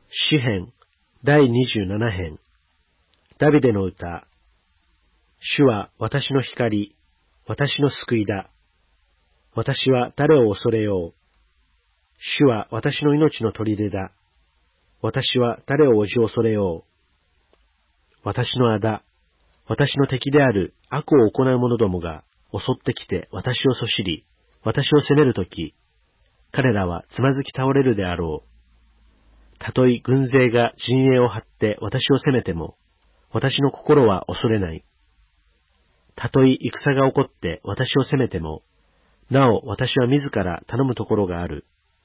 詩編第27編。ダビデの歌。主は私の光、私の救いだ。私は誰を恐れよう。主は私の命の砦だ。私は誰をおじ恐れよう。私の仇、私の敵である悪を行う者どもが襲ってきて私をそしり、私を責めるとき、彼らはつまずき倒れるであろう。たとえ軍勢が陣営を張って私を責めても、私の心は恐れない。たとえ戦が起こって私を責めても、なお私は自ら頼むところがある。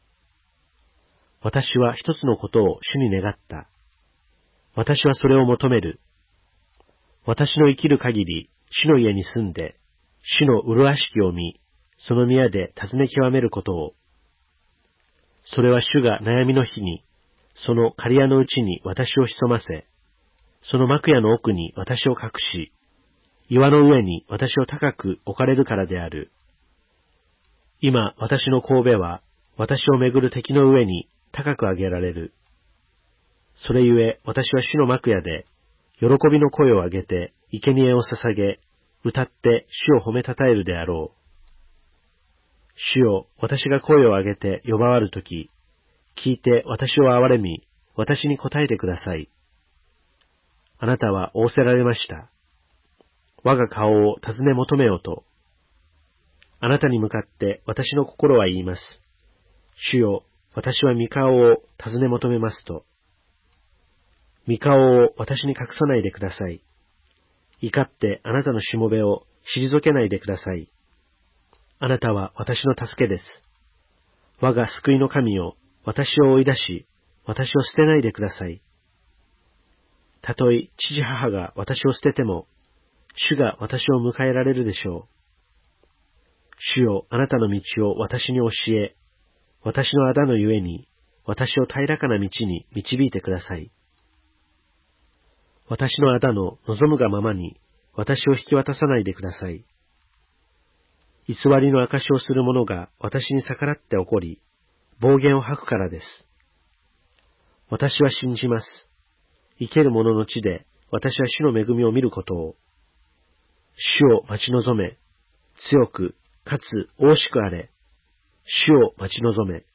私は一つのことを主に願った。私はそれを求める。私の生きる限り、主の家に住んで、主の麗しきを見、その宮で尋ね極めることを。それは主が悩みの日に、その刈谷のうちに私を潜ませ、その幕屋の奥に私を隠し、岩の上に私を高く置かれるからである。今私の頭は、私をめぐる敵の上に高く上げられる。それゆえ私は主の幕屋で、喜びの声を上げて、生贄を捧げ、歌って主を褒めたたえるであろう。主よ、私が声を上げて呼ばわるとき、聞いて私を憐れみ、私に答えてください。あなたは仰せられました。我が顔を尋ね求めようと。あなたに向かって私の心は言います。主よ、私は御顔を尋ね求めますと。御顔を私に隠さないでください。怒ってあなたのしもべを退けないでください。あなたは私の助けです。我が救いの神よ、私を追い出し、私を捨てないでください。たとえ父母が私を捨てても、主が私を迎えられるでしょう。主よ、あなたの道を私に教え、私の仇のゆえに、私を平らかな道に導いてください。私の仇の望むがままに、私を引き渡さないでください。偽りの証しをする者が私に逆らって怒り、暴言を吐くからです。私は信じます。生ける者の地で私は主の恵みを見ることを。主を待ち望め、強くかつ大しくあれ。主を待ち望め。